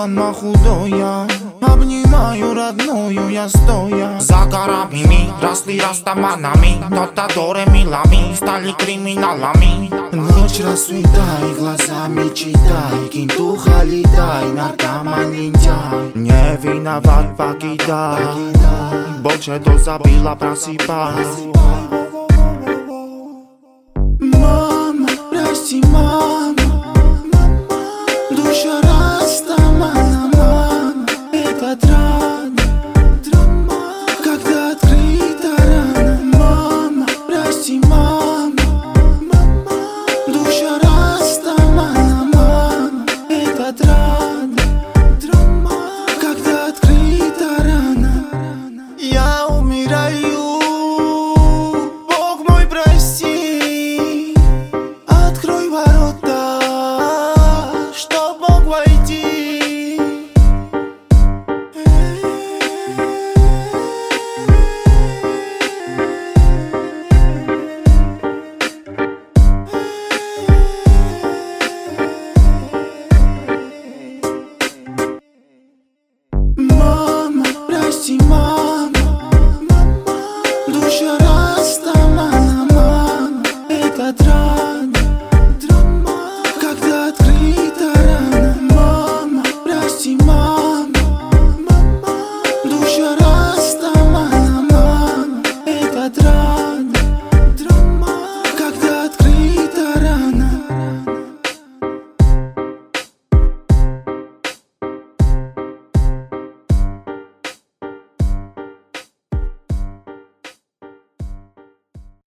мама худая, обнимаю родную я стоя. За горами росли растаманами, дотаторы милами стали криминалами. Ночь расцветай, глазами читай, кинтуха летай, наркоман лентяй. Не виноват, покидай, больше то забила, просыпай. Мама, прости, мама, душа растамана, мама. Это драма, когда открыта рана. Мама, прости, мама, душа растамана, мама. Это драма, когда открыта рана. Я умираю, Бог мой, прости. Открой ворота, чтоб мог войти. Мама, прости, мама, душа